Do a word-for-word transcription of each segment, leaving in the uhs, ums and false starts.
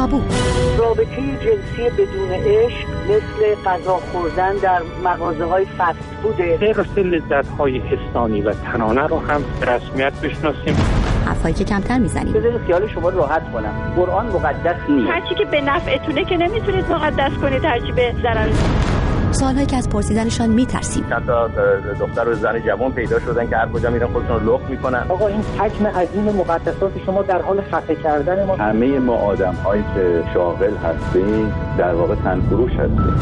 تابو. رابطه جنسی بدون عشق مثل غذا خوردن در مغازه‌های فست فوده. حفظ لذت‌های حسانی و تنانه رو هم به رسمیت بشناسیم. حرفایی که کمتر میزنیم. بذارید خیال شما راحت کنم. قرآن مقدس نیست. هرچی که به نفعتونه که نمیتونید مقدس کنید، هرچی به ضرر. سوالایی که از پرسیدنشان میترسیم. چند تا دختر و زن جوان پیدا شدن که هر کجا میرن خودشون رو لخت میکنن. آقا این حجم عظیم مقدسات شما در حال خفه کردن ما. همه ما آدم‌هایی که شاغل هستیم در واقع تنفروش هستیم.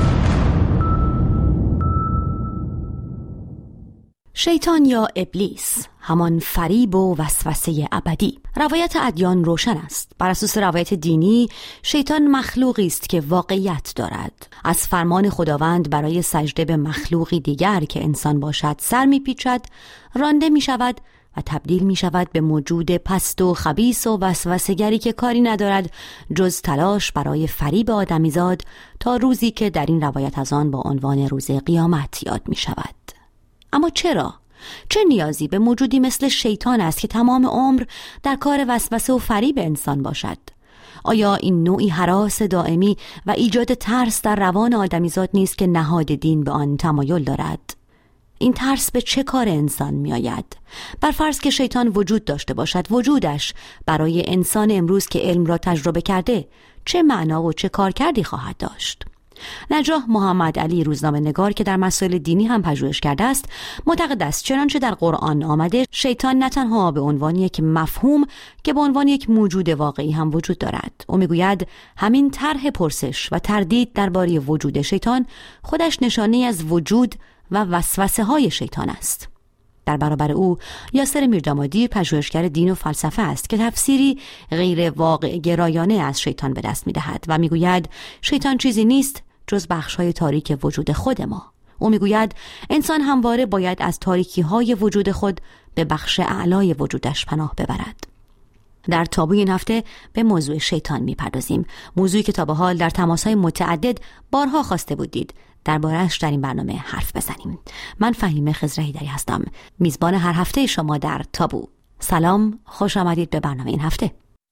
شیطان یا ابلیس، همان فریب و وسوسه ابدی. روایت ادیان روشن است. بر اساس روایت دینی، شیطان مخلوقی است که واقعیت دارد. از فرمان خداوند برای سجده به مخلوقی دیگر که انسان باشد سر میپیچد، رانده میشود و تبدیل میشود به موجود پست و خبیث و وسوسه‌گری که کاری ندارد جز تلاش برای فریب آدمیزاد تا روزی که در این روایت از آن با عنوان روز قیامت یاد میشود. اما چرا؟ چه نیازی به موجودی مثل شیطان است که تمام عمر در کار وسوسه و فریب انسان باشد؟ آیا این نوعی هراس دائمی و ایجاد ترس در روان آدمیزاد نیست که نهاد دین به آن تمایل دارد؟ این ترس به چه کار انسان می آید؟ بر فرض که شیطان وجود داشته باشد، وجودش برای انسان امروز که علم را تجربه کرده چه معنا و چه کارکردی خواهد داشت؟ نجاح محمد علی روزنامه نگار که در مسائل دینی هم پژوهش کرده است، معتقد است چنانچه در قرآن آمده، شیطان نه تنها به عنوان یک مفهوم که به عنوان یک موجود واقعی هم وجود دارد. او میگوید همین طرح پرسش و تردید درباره وجود شیطان خودش نشانه از وجود و وسوسه های شیطان است. در برابر او یاسر میردامادی پژوهشگر دین و فلسفه است که تفسیری غیر واقع گرایانه از شیطان به دست می‌دهد و میگوید شیطان چیزی نیست جز بخش‌های تاریک وجود خود ما. او میگوید انسان همواره باید از تاریکی‌های وجود خود به بخش اعلای وجودش پناه ببرد. در تابوی این هفته به موضوع شیطان میپردازیم، موضوعی که تا به حال در تماس‌های متعدد بارها خواسته بودید درباره‌اش در این برنامه حرف بزنیم. من فهیمه خضرهیدری هستم، میزبان هر هفته شما در تابو. سلام، خوش آمدید به برنامه این هفته.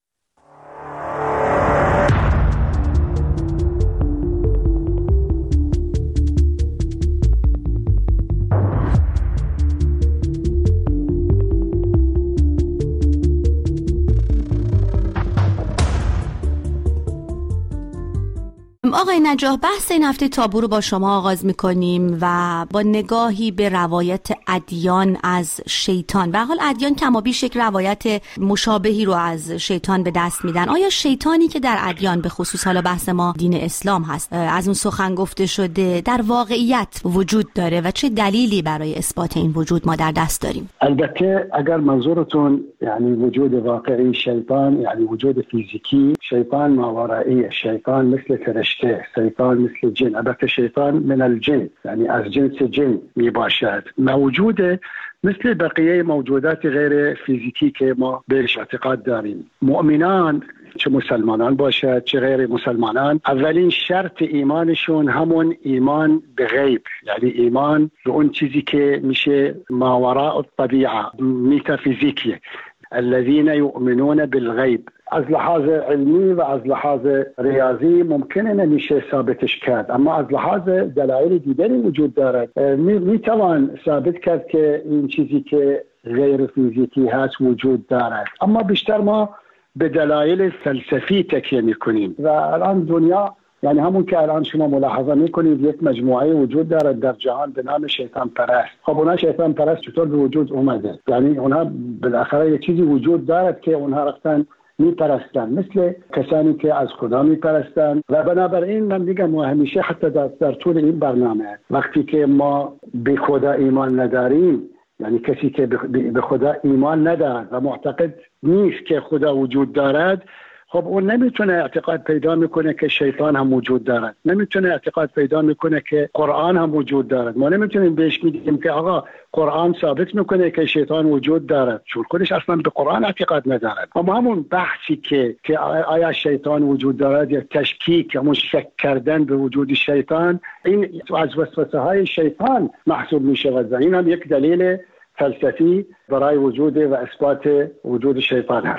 آقای نجاح، بحث این هفته تابو رو با شما آغاز می‌کنیم و با نگاهی به روایت ادیان از شیطان. به حال ادیان کمابیش یک روایت مشابهی رو از شیطان به دست میدن. آیا شیطانی که در ادیان، به خصوص حالا بحث ما دین اسلام هست، از اون سخن گفته شده، در واقعیت وجود داره و چه دلیلی برای اثبات این وجود ما در دست داریم؟ البته اگر منظورتون یعنی وجود واقعی شیطان یعنی وجود فیزیکی، شیطان ماورایی، شیطان مثل فرشته، شیطان مثل جن. البته شیطان من الجن یعنی از جنس جن می باشد، موجود مثل بقیه موجودات غیر فیزیکی که ما بهش اعتقاد داریم. مؤمنان، چه مسلمانان باشد چه غیر مسلمانان، اولین شرط ایمانشون همون ایمان به غیب، یعنی ایمان به اون چیزی که میشه ماوراء الطبیعه، متافیزیکیه. الذين يؤمنون بالغیب. از لحاظ علمی و از لحاظ ریاضی ممکنه نمیشه ثابتش کرد، اما از لحاظ دلایل دیگری وجود دارد. می, می توان ثابت کرد که این چیزی که غیر فیزیکی هست وجود دارد، اما بیشتر ما به دلایل فلسفی تکیه میکنیم. و الان دنیا، یعنی همون که الان شما ملاحظه میکنید، یک مجموعه وجود دارد در جهان به نام شیطان پرست. خب اونا شیطان پرست چطور به وجود اومده؟ یعنی اونا بالاخره یک چیزی وجود دارد که اونها رفتن میپرستن، مثل کسانی که از خدا میپرستن. و بنابراین من میگم همیشه حتی در, در طول این برنامه وقتی که ما به خدا ایمان نداریم، یعنی کسی که به خدا ایمان ندارد و معتقد نیست که خدا وجود دارد، خب اون نمیتونه اعتقاد پیدا میکنه که شیطان هم وجود دارد، نمیتونه اعتقاد پیدا میکنه که قرآن هم وجود دارد. ما نمیتونیم بهش میگیم که آقا قرآن ثابت میکنه که شیطان وجود دارد، چون خودش اصلا به قرآن اعتقاد ندارد. اما همون بحثی که که آیا شیطان وجود دارد یا تشکیک، همون شک کردن به وجود شیطان، این از وسوسه های شیطان محسوب میشود و این هم یک دلیل فلسفی برای وجود و اثبات وجود شیطان هست.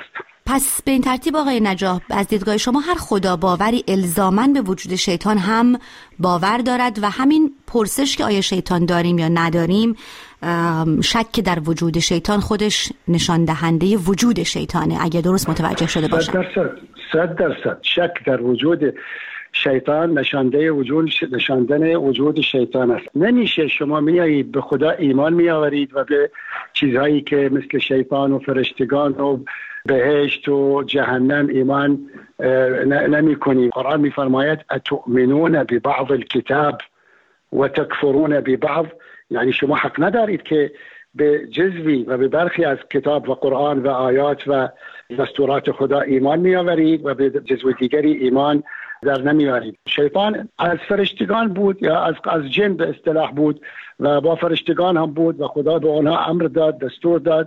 پس به این ترتیب آقای نجاح، از دیدگاه شما هر خدا باوری الزاماً به وجود شیطان هم باور دارد و همین پرسش که آیا شیطان داریم یا نداریم، شک در وجود شیطان خودش نشان دهنده وجود شیطانه، اگه درست متوجه شده باشم. صد درصد صد درصد شک در وجود شیطان نشانده وجود نشاندن وجود شیطان است. نمیشه شما میایید به خدا ایمان میآورید و به چیزهایی که مثل شیطان و فرشتگان و بهشت و جهنم ایمان نمی کنید. قرآن میفرماید اتؤمنون ببعض الكتاب و تکفرون ببعض، یعنی شما حق ندارید که به جزوی و به برخی از کتاب و قرآن و آیات و دستورات خدا ایمان میآورید و به جزوی دیگری ایمان در نمیارید. شیطان از فرشتگان بود یا از از جن به اصطلاح بود و با فرشتگان هم بود و خدا به آنها امر داد، دستور داد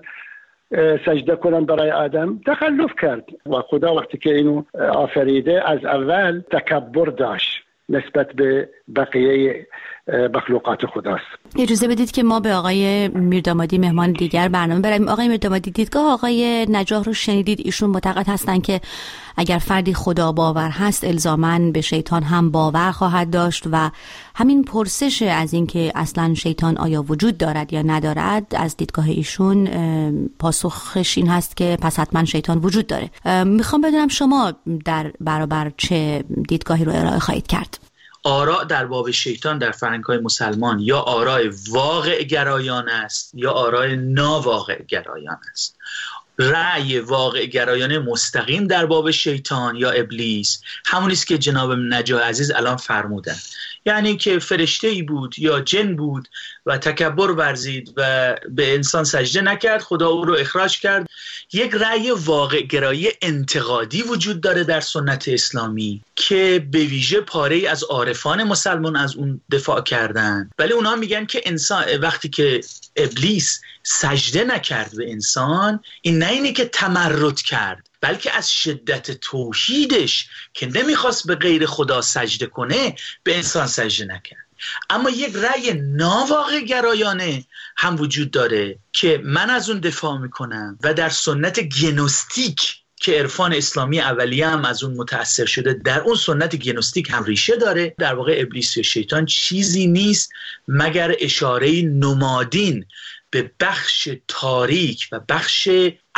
سجده کنن برای آدم، تخلف کرد و خدا وقتی که اینو آفریده از اول تکبر داشت نسبت به بقیه مخلوقات خداست. اجازه بدید که ما به آقای میردامادی مهمان دیگر برنامه بریم. آقای میردامادی، دیدگاه آقای نجاح رو شنیدید. ایشون معتقد هستن که اگر فردی خدا باور هست الزاماً به شیطان هم باور خواهد داشت و همین پرسش از این که اصلاً شیطان آیا وجود دارد یا ندارد، از دیدگاه ایشون پاسخش این هست که پس حتما شیطان وجود داره. میخوام بدونم شما در برابر چه دیدگاهی رو ارائه خواهید کرد؟ آراء در باب شیطان در فرهنگ‌های مسلمان یا آراء واقع گرایانه است یا آراء ناواقع گرایانه است. رأی واقع گرایانه مستقیم در باب شیطان یا ابلیس همون است که جناب نجاح عزیز الان فرمودن، یعنی که فرشته‌ای بود یا جن بود و تکبر ورزید و به انسان سجده نکرد، خدا او رو اخراج کرد. یک رأی واقع گرایی انتقادی وجود داره در سنت اسلامی که به ویژه پاره‌ای از عارفان مسلمان از اون دفاع کردن، ولی اونها میگن که انسان وقتی که ابلیس سجده نکرد به انسان، این نه اینه که تمرد کرد، بلکه از شدت توحیدش که نمیخواست به غیر خدا سجده کنه به انسان سجده نکرد. اما یک رأی ناواقع گرایانه هم وجود داره که من از اون دفاع میکنم و در سنت گنوستیک که عرفان اسلامی اولیه هم از اون متأثر شده، در اون سنت گنوستیک هم ریشه داره. در واقع ابلیس و شیطان چیزی نیست مگر اشاره نمادین به بخش تاریک و بخش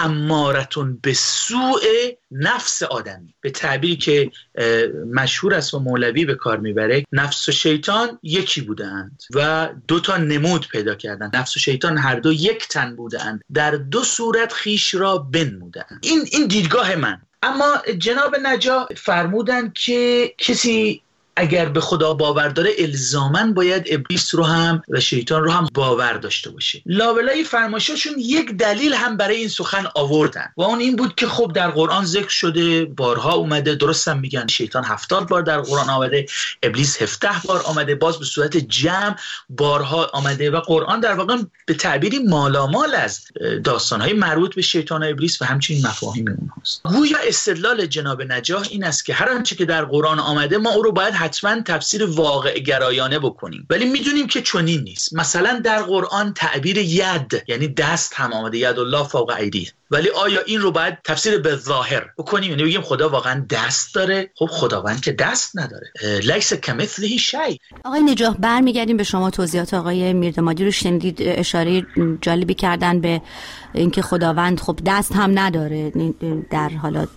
امارتون به سوء نفس آدمی، به تعبیری که مشهور است و مولوی به کار میبره، نفس و شیطان یکی بودند و دو تا نمود پیدا کردند. نفس و شیطان هر دو یک تن بودند، در دو صورت خیش را بنمودند. این این دیدگاه من. اما جناب نجاح فرمودند که کسی اگر به خدا باور داره الزاماً باید ابلیس رو هم و شیطان رو هم باور داشته باشه. لابلای فرمایششون یک دلیل هم برای این سخن آوردن و اون این بود که خب در قرآن ذکر شده، بارها اومده، درست هم میگن شیطان هفتاد بار در قرآن آمده، ابلیس هفده بار آمده، باز به صورت جمع بارها آمده و قرآن در واقع به تعبیری مالامال از داستانهای مربوط به شیطان و ابلیس و همچنین مفاهیم اونهاست. گویا استدلال جناب نجاح این است که هر آنچه که در قرآن آمده ما او رو باید حتما تفسیر واقع گرایانه بکنیم، ولی میدونیم که چنین نیست. مثلا در قرآن تعبیر ید یعنی دست هم آمده، ید الله فوق ایدیهم، ولی آیا این رو باید تفسیر به ظاهر بکنیم؟ یعنی بگیم خدا واقعا دست داره؟ خب خداوند که دست نداره، لیس کمثله شیء. آقای نجاح، برمیگردیم به شما. توضیحات آقای میردامادی رو شنیدید، اشاره جالبی کردن به اینکه خداوند خب دست هم نداره در حالات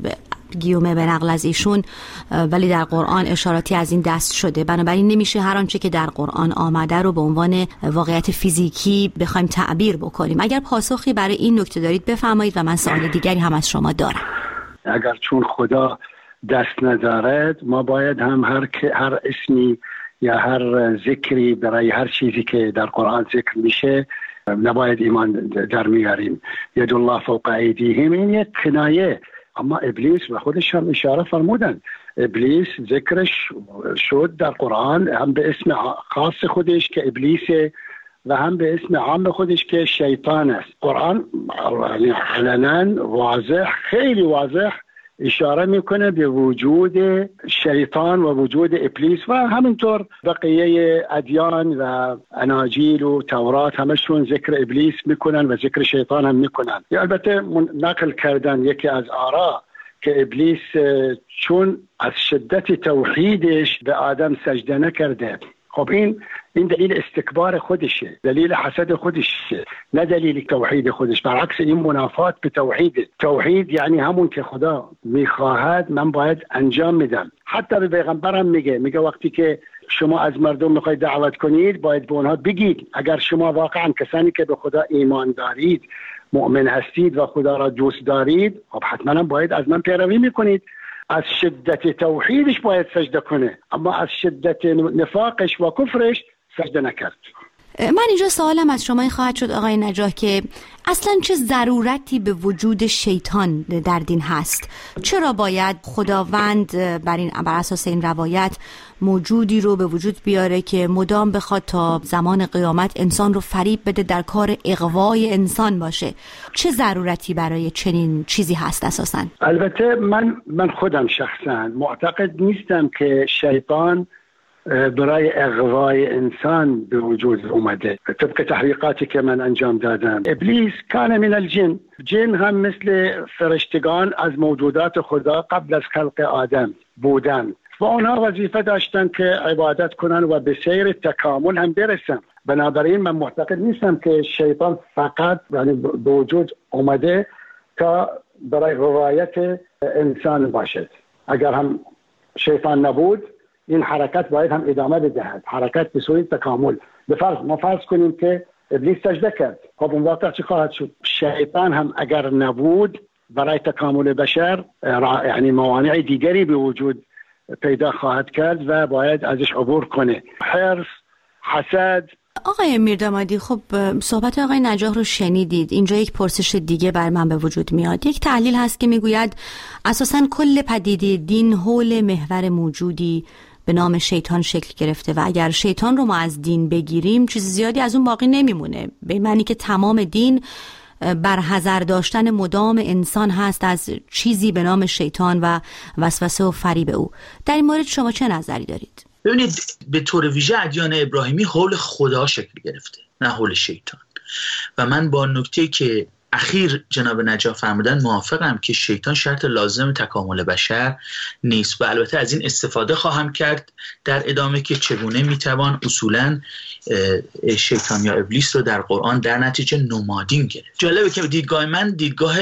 گیومه به نقل از ایشون، ولی در قرآن اشاراتی از این دست شده. بنابراین نمیشه هر آنچه که در قرآن آمده رو به عنوان واقعیت فیزیکی بخوایم تعبیر بکنیم. اگر پاسخی برای این نکته دارید بفرمایید و من سوال دیگری هم از شما دارم. اگر چون خدا دست ندارد، ما باید هم هر هر اسمی یا هر ذکری برای هر چیزی که در قرآن ذکر میشه نباید ایمان در میاریم. ید الله فوق ایدیهم این یک کنایه، اما ابلیس و خودش هم اشاره فرمودن. ابلیس ذکرش شد در قرآن هم به اسم خاص خودش که ابلیسه و هم به اسم عام خودش که شیطان است. قرآن علنا واضح، خیلی واضح اشاره میکنه به وجود شیطان و وجود ابلیس و همینطور بقیه ادیان و اناجیل و تورات همشون ذکر ابلیس میکنن و ذکر شیطان هم میکنن. البته نقل کردن یکی از آرا که ابلیس چون از شدت توحیدش به آدم سجده نکرده. خب این این دلیل استکبار خودشه، دلیل حسد خودشه، نه دلیل توحید خودش. برعکس این منافات به توحید. توحید یعنی همون که خدا میخواهد من باید انجام میدم. حتی به پیغمبرم میگه میگه وقتی که شما از مردم میخواید دعوت کنید باید به اونها بگید اگر شما واقعا کسانی که به خدا ایمان دارید، مؤمن هستید و خدا را دوست دارید، خب حتما باید از من پیروی میکنید. از شدت توحیدش باید سجده کنه، اما از شدت نفاقش و کفرش سجده نکرد. من اینجا سوالم از شما خواهد شد آقای نجاح که اصلا چه ضرورتی به وجود شیطان در دین هست؟ چرا باید خداوند بر این بر اساس این روایت موجودی رو به وجود بیاره که مدام بخواد تا زمان قیامت انسان رو فریب بده، در کار اغوای انسان باشه؟ چه ضرورتی برای چنین چیزی هست اساساً؟ البته من من خودم شخصا معتقد نیستم که شیطان برای اغوای انسان به وجود اومده. طبق تحقیقاتی که من انجام دادم، ابلیس کان من الجن، جن هم مثل فرشتگان از موجودات خدا قبل از خلق آدم بودن و آنها وظیفه داشتن که عبادت کنن و به سیر تکامل هم برسن. بنابراین من معتقد نیستم که شیطان فقط یعنی به وجود اومده تا برای غوایت انسان باشد. اگر هم شیطان نبود این حرکت باید هم ادامه بدهد، حرکت به سوی تکامل. به فرض ما فرض کنیم که ابلیس سجده کرد، خب اون وقت چی خواهد شد؟ شیطان هم اگر نبود برای تکامل بشر یعنی موانع دیگری به وجود پیدا خواهد کرد و باید ازش عبور کنه. حرص، حسد. آقای میردامادی، خب صحبت آقای نجاح رو شنیدید. اینجا یک پرسش دیگه بر من به وجود میاد. یک تحلیل هست که میگوید اساساً کل پدیده دین حول محور موجودی به نام شیطان شکل گرفته و اگر شیطان رو ما از دین بگیریم چیز زیادی از اون باقی نمیمونه، به معنی که تمام دین بر حذر داشتن مدام انسان هست از چیزی به نام شیطان و وسوسه و فریب او. در این مورد شما چه نظری دارید؟ ببینید، به طور ویژه ادیان ابراهیمی حول خدا شکل گرفته، نه حول شیطان. و من با نکته که اخیر جناب نجاح فرمودن موافقم که شیطان شرط لازم تکامل بشر نیست و البته از این استفاده خواهم کرد در ادامه که چگونه میتوان اصولاً شیطان یا ابلیس رو در قرآن در نتیجه نمادین گرفت. جالبه که دیدگاه من دیدگاه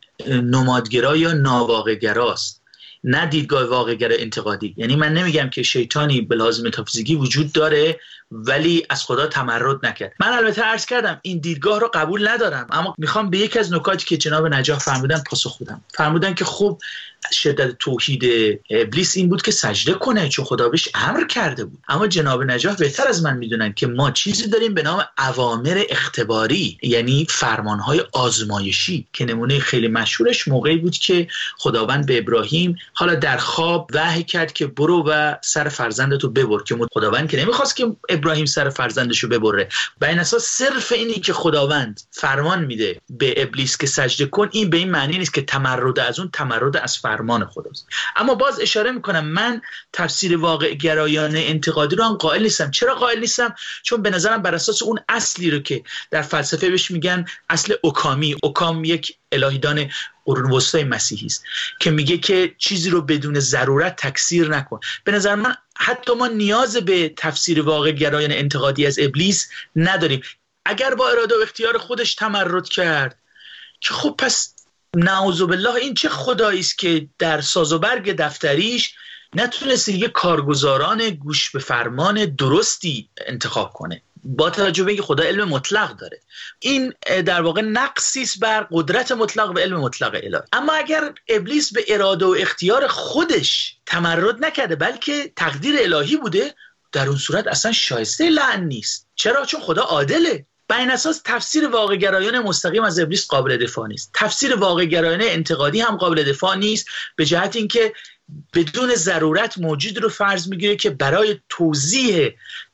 نمادگرا یا ناواقع‌گراست، نه دیدگاه واقع‌گرا انتقادی. یعنی من نمیگم که شیطانی به لحاظ متافیزیکی وجود داره ولی از خدا تمرد نکرد. من البته عرض کردم این دیدگاه رو قبول ندارم، اما میخوام به یک از نکاتی که جناب نجاح فرمودن پاسخ بدم. فرمودن که خب شدت توحید ابلیس این بود که سجده کنه چون خدا بهش امر کرده بود. اما جناب نجاح بهتر از من میدونن که ما چیزی داریم به نام اوامر اختباری، یعنی فرمانهای آزمایشی که نمونه خیلی مشهورش موقعی بود که خداوند به ابراهیم حالا در خواب وحی کرد که برو و سر فرزندتو ببر، که خداوند که نمیخواست که ابراهیم سر فرزندشو ببره. بر این اساس صرف اینی که خداوند فرمان میده به ابلیس که سجده کن، این به این معنی نیست که تمرد از اون تمرد از فرمان خداست. اما باز اشاره میکنم من تفسیر واقع گرایانه انتقادی رو هم قائل نیستم. چرا قائل نیستم؟ چون به نظرم بر اساس اون اصلی رو که در فلسفه بهش میگن اصل اوکامی، اوکام یک الهیدان قرون وسطای مسیحی است که میگه که چیزی رو بدون ضرورت تکثیر نکن. به نظر من حتی ما نیاز به تفسیر واقع گرایانه انتقادی از ابلیس نداریم. اگر با اراده و اختیار خودش تمرد کرد که خب پس نعوذ بالله این چه خدایی است که در ساز و برگ دفتریش نتونست یه کارگزاران گوش به فرمان درستی انتخاب کنه، با توجه به اینکه خدا علم مطلق داره. این در واقع نقصی است بر قدرت مطلق و علم مطلق الهی. اما اگر ابلیس به اراده و اختیار خودش تمرد نکرده بلکه تقدیر الهی بوده، در اون صورت اصلا شایسته لعن نیست. چرا؟ چون خدا عادله. بر این اساس تفسیر واقع گرایانه مستقیم از ابلیس قابل دفاع نیست. تفسیر واقع گرایانه انتقادی هم قابل دفاع نیست، به جهت اینکه بدون ضرورت موجود رو فرض میگیره که برای توضیح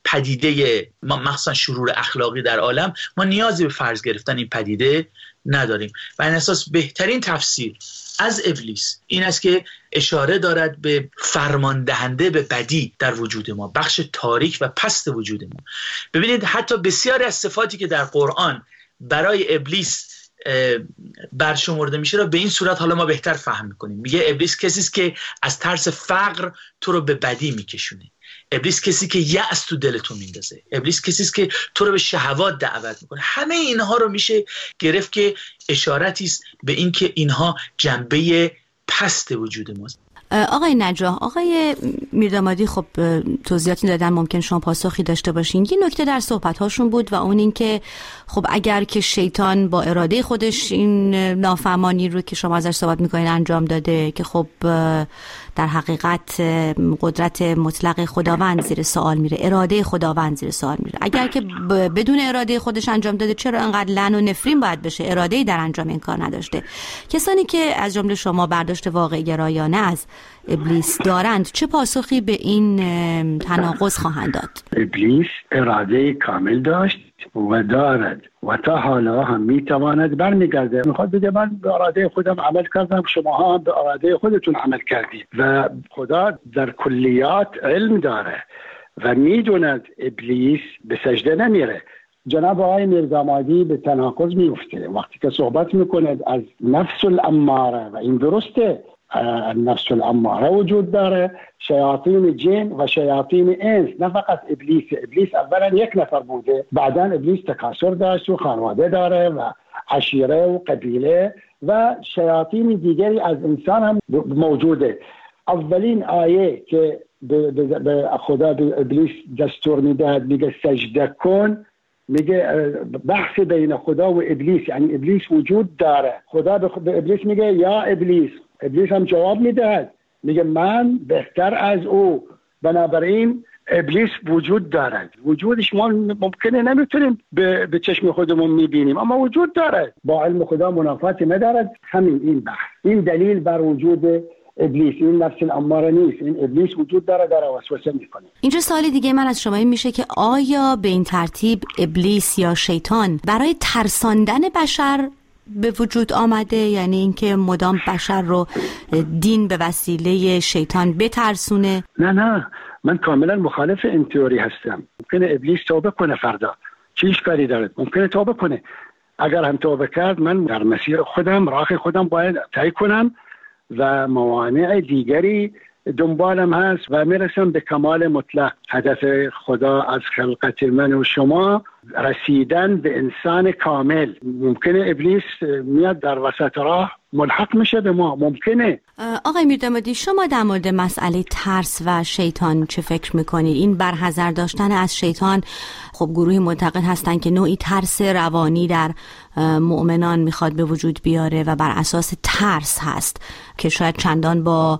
پدیده مخصوصا شرور اخلاقی در عالم ما نیازی به فرض گرفتن این پدیده نداریم. و این اساس بهترین تفسیر از ابلیس این است که اشاره دارد به فرمان دهنده به بدی در وجود ما، بخش تاریک و پست وجود ما. ببینید حتی بسیاری از صفاتی که در قرآن برای ابلیس برشمرده میشه را به این صورت حالا ما بهتر فهم میکنیم. میگه ابلیس کسی است که از ترس فقر تو رو به بدی میکشونه. ابلیس کسی که یأس تو دلتون میندازه. ابلیس کسی است که تو رو به شهوات دعوت میکنه. همه اینها رو میشه گرفت که اشارتی است به این که اینها جنبه پست وجود ماست. آقای نجاح، آقای میردامادی خب توضیحاتی دادن، ممکن شما پاسخی داشته باشین. یه نکته در صحبت‌هاشون بود و اون این که خب اگر که شیطان با اراده خودش این نافرمانی رو که شما ازش صحبت می‌کنین انجام داده، که خب در حقیقت قدرت مطلق خداوند زیر سوال میره، اراده خداوند زیر سوال میره. اگر که بدون اراده خودش انجام داده، چرا انقدر لعن و نفرین باید بشه؟ اراده‌ای در انجام این کار نداشته. کسانی که از جمله شما برداشت واقع گرایانه از ابلیس دارند، چه پاسخی به این تناقض خواهند داد؟ ابلیس اراده کامل داشت و دارد و تا حالا هم میتواند برمیگرده. میخواد بگه من به اراده خودم عمل کردم، شما هم به اراده خودتون عمل کردید و خدا در کلیات علم داره و میدوند ابلیس به سجده نمیره. جناب آقای میردامادی به تناقض میفته وقتی که صحبت میکنه از نفس الاماره و این درسته. نفس الاماره وجود داره، شیاطین جن و شیاطین انس، نه فقط ابلیس. ابلیس اولا یک نفر بوده، بعدا ابلیس تکاثر داشت و خانواده داره و عشیره و قبیله و شیاطین دیگری از انسان هم موجوده. اولین آیه که به خدا به ابلیس دستور میدهد میگه سجده کن، میگه بحث بین خدا و ابلیس، یعنی ابلیس وجود داره. خدا به ابلیس میگه یا ابلیس، ابلیس هم جواب میدهد میگه من بهتر از او. بنابراین ابلیس وجود دارد. وجودش ما ممکنه نمیتونیم به, به چشم خودمون میبینیم، اما وجود دارد. با علم خدا منافاتی ندارد. همین این بحث، این دلیل بر وجود ابلیس، این نفس الاماره نیست. این ابلیس وجود داره، داره وسوسه میکنه. اینجا سوالی دیگه من از شما این میشه که آیا به این ترتیب ابلیس یا شیطان برای ترساندن بشر به وجود آمده؟ یعنی اینکه مدام بشر رو دین به وسیله شیطان بترسونه؟ نه نه، من کاملا مخالف این تئوری هستم. ممکنه ابلیس توبه کنه فردا، چه اشکالی داره؟ ممکنه توبه کنه. اگر هم توبه کرد، من در مسیر خودم، راه خودم باید طی کنم و موانع دیگری دنبالم هست و میرسم به کمال مطلق. هدف خدا از خلقت من و شما رسیدن به انسان کامل. ممکنه ابلیس میاد در وسط راه ملحق میشه به ما، ممکنه. آقای میردامادی، شما در مورد مسئله ترس و شیطان چه فکر میکنید؟ این برحذر داشتن از شیطان، خب گروهی معتقد هستن که نوعی ترس روانی در مؤمنان میخواد به وجود بیاره و بر اساس ترس هست که شاید چندان با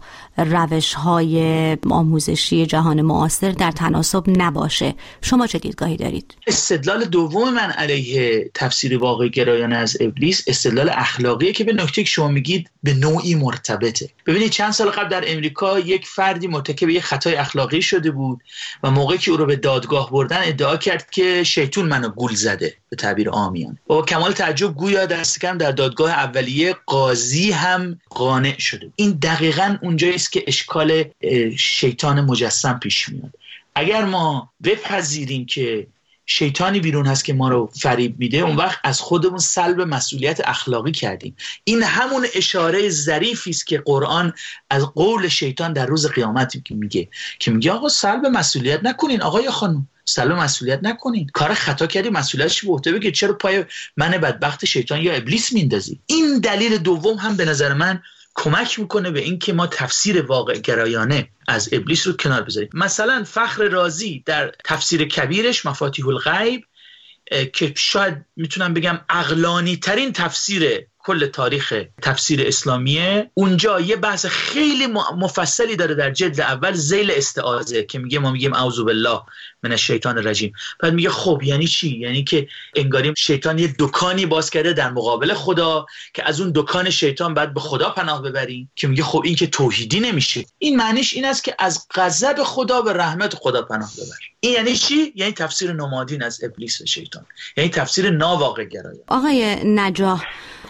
روش‌های آموزشی جهان معاصر در تناسب نباشه. شما چه دیدگاهی دارید؟ استدلال دوم من علیه تفسیر واقع گرایانه از ابلیس استدلال اخلاقیه که به نکته که شما میگید به نوعی مرتبطه. ببینید چند سال قبل در امریکا یک فردی مرتکب یک خطای اخلاقی شده بود و موقعی که او رو به دادگاه بردن ادعا کرد که شیطون منو گول زده، به تعبیر عامیانه. با کمال تعجب گویا دست کم در دادگاه اولیه قاضی هم قانع شده. این دقیقاً اونجایی است که اشکال شیطان مجسم پیش میاد. اگر ما بپذیریم که شیطانی بیرون هست که ما رو فریب میده، اون وقت از خودمون سلب مسئولیت اخلاقی کردیم. این همون اشاره ظریفی است که قرآن از قول شیطان در روز قیامت میگه که میگه آقا سلب مسئولیت نکنین، آقای خانم سلب مسئولیت نکنین، کار خطا کردی مسئولیتش به عهده بگیر، چرا پای من بدبخت شیطان یا ابلیس میندازی؟ این دلیل دوم هم به نظر من کمک میکنه به این که ما تفسیر واقع گرایانه از ابلیس رو کنار بذاریم. مثلا فخر رازی در تفسیر کبیرش مفاتیح الغیب که شاید میتونم بگم عقلانی ترین تفسیر کل تاریخ تفسیر اسلامیه، اونجا یه بحث خیلی مفصلی داره در جلد اول ذیل استعاذه که میگه ما میگیم اعوذ بالله من الشیطان الرجیم. بعد میگه خب یعنی چی؟ یعنی که انگاریم شیطان یه دکانی باز کرده در مقابل خدا که از اون دکان شیطان بعد به خدا پناه ببریم، که میگه خب این که توحیدی نمیشه. این معنیش این است که از غضب خدا به رحمت خدا پناه ببر. این یعنی چی؟ یعنی تفسیر نمادین از ابلیس و شیطان، یعنی تفسیر ناواقع گرایانه. آقای نجاح،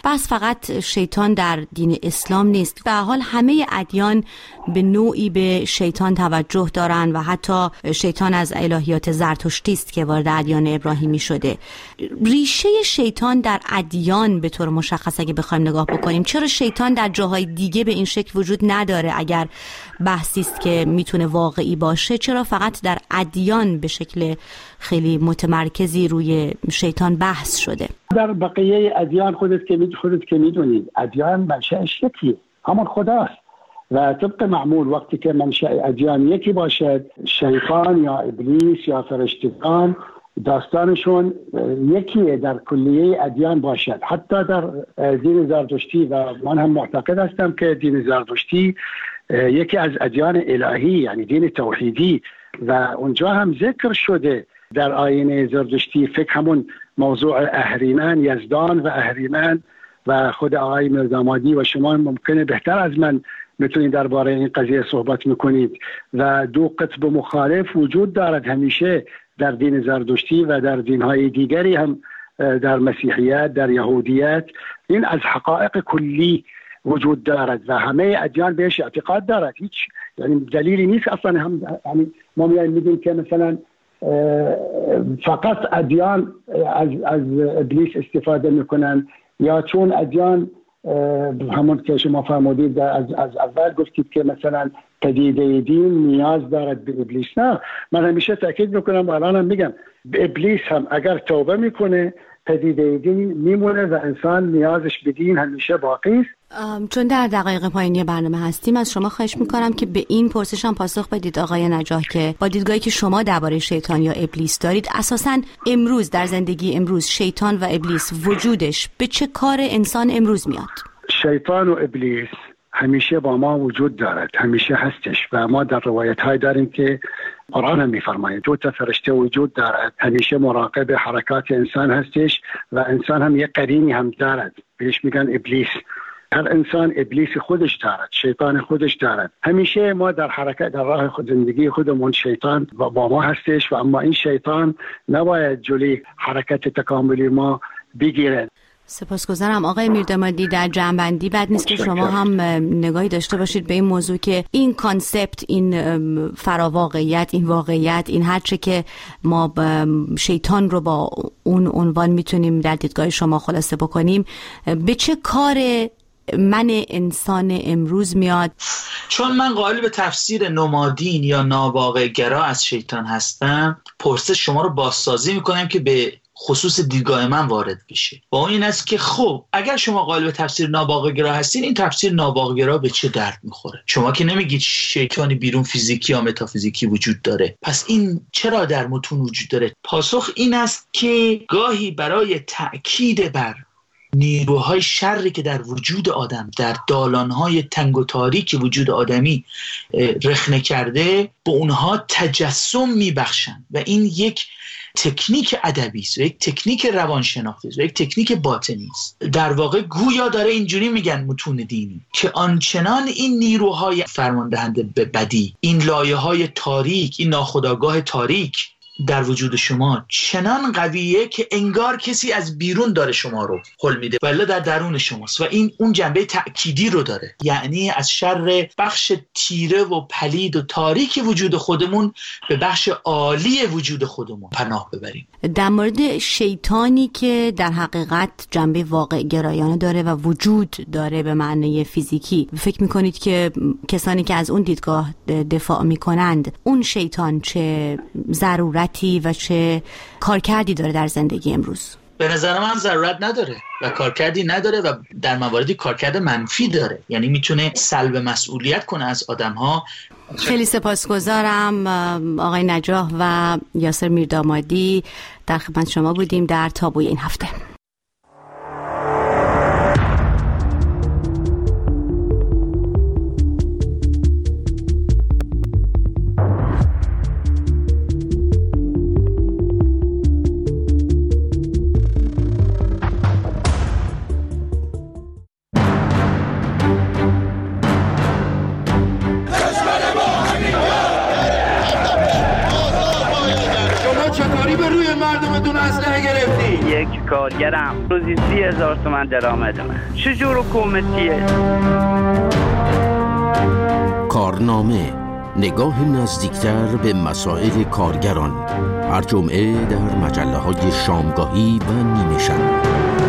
بس فقط شیطان در دین اسلام نیست، به حال همه ادیان به نوعی به شیطان توجه دارن و حتی شیطان از الهیات زرتشتی است که وارد ادیان ابراهیمی شده. ریشه شیطان در ادیان به طور مشخص اگه بخوایم نگاه بکنیم، چرا شیطان در جاهای دیگه به این شکل وجود نداره؟ اگر بحثی است که میتونه واقعی باشه، چرا فقط در ادیان به شکل خیلی متمرکزی روی شیطان بحث شده؟ در بقیه ادیان خودت که می خودت که میدونید ادیان منشأش یکیه، همون خداست و طبق معمول وقتی که منشأ ادیان یکی باشد، شیطان یا ابلیس یا فرشتگان داستانشون یکیه در کلیه ادیان باشد. حتی در دین زرتشتی، و من هم معتقد هستم که دین زرتشتی یکی از ادیان الهی، یعنی دین توحیدی، و اونجا هم ذکر شده در آیین زرتشتی فکر همون موضوع اهریمن، یزدان و اهریمن و خود آقای میردامادی و شما ممکنه بهتر از من میتونید درباره این قضیه صحبت میکنید. و دو قطب مخالف وجود دارد همیشه در دین زرتشتی و در دینهای دیگری هم، در مسیحیت، در یهودیت. این از حقایق کلی وجود دارد و همه ادیان بهش اعتقاد دارد. هیچ یعنی دلیلی نیست اصلا هم یعنی ما میگیم که مثلا فقط ادیان از از ابلیس استفاده میکنن، یا چون ادیان همون که شما فرمودید از از اول گفتید که مثلا پدیده دین نیاز دارد به ابلیس. نه، من همیشه تاکید میکنم و الانم میگم ابلیس هم اگر توبه میکنه پدیده دین میمونه و انسان نیازش به دین همیشه باقی است. چون در دقایق پایانی برنامه هستیم، از شما خواهش میکنم که به این پرسشم پاسخ بدید آقای نجاح که با دیدگاهی که شما درباره شیطان یا ابلیس دارید، اساساً امروز در زندگی امروز شیطان و ابلیس وجودش به چه کار انسان امروز میاد؟ شیطان و ابلیس همیشه با ما وجود دارد، همیشه هستش و ما در روایت های داریم که قرآن هم میفرماید دو تا فرشته وجود دارد، همیشه مراقب حرکات انسان هستش و انسان هم یک قرینی هم دارد، بهش میگن ابلیس. هر انسان ابلیس خودش دارد، شیطان خودش دارد. همیشه ما در حرکت در راه خود زندگی خودمون شیطان با ما هستش و اما این شیطان نباید جلوی حرکت تکاملی ما بگیرد. سپاسگزارم آقای میردامادی. در جنبندی بد نیست که شما هم نگاهی داشته باشید به این موضوع که این کانسپت، این فراواقعیت، این واقعیت، این هرچه که ما شیطان رو با اون عنوان میتونیم در دیدگاه شما خلاصه بکنیم، به چه کار من انسان امروز میاد؟ چون من قائل به تفسیر نمادین یا ناواقع گرا از شیطان هستم، پرسش شما رو بازسازی میکنم که به خصوص دیدگاه من وارد بشه. با اون این است که خب اگر شما قائل به تفسیر ناواقع گرا هستین، این تفسیر ناواقع گرا به چه درد میخوره؟ شما که نمیگید شیطانی بیرون فیزیکی یا متافیزیکی وجود داره، پس این چرا در متون وجود داره؟ پاسخ این است که گاهی برای تأکید بر نیروهای شری که در وجود آدم، در دالانهای تنگ و تاریک وجود آدمی رخنه کرده، به اونها تجسم میبخشن و این یک تکنیک ادبی است و یک تکنیک روانشناختی است و یک تکنیک باطنی است. در واقع گویا داره اینجوری میگن متون دینی که آنچنان این نیروهای فرماندهنده به بدی، این لایه‌های تاریک، این ناخودآگاه تاریک در وجود شما چنان قویه که انگار کسی از بیرون داره شما رو حل میده ولی در درون شماست و این اون جنبه تأکیدی رو داره، یعنی از شر بخش تیره و پلید و تاریک وجود خودمون به بخش عالی وجود خودمون پناه ببریم. در مورد شیطانی که در حقیقت جنبه واقع گرایانه داره و وجود داره به معنی فیزیکی، فکر میکنید که کسانی که از اون دیدگاه دفاع میکنند، اون شیطان چه ضرورتی و چه کارکردی داره در زندگی امروز؟ به نظر من ضرورت نداره و کارکردی نداره و در مواردی کارکرد منفی داره، یعنی میتونه سلب مسئولیت کنه از آدم‌ها. خیلی سپاسگزارم آقای نجاح و یاسر میردامادی، در خدمت شما بودیم در تابوی این هفته. چطوری به روی مردمتون اسلحه گرفتی؟ یک کارگرم روزی سی هزار تومن درآمد من. چه جور حکومتیه؟ کارنامه، نگاه نزدیکتر به مسائل کارگران، هر جمعه در مجله های شامگاهی و نیمه شب.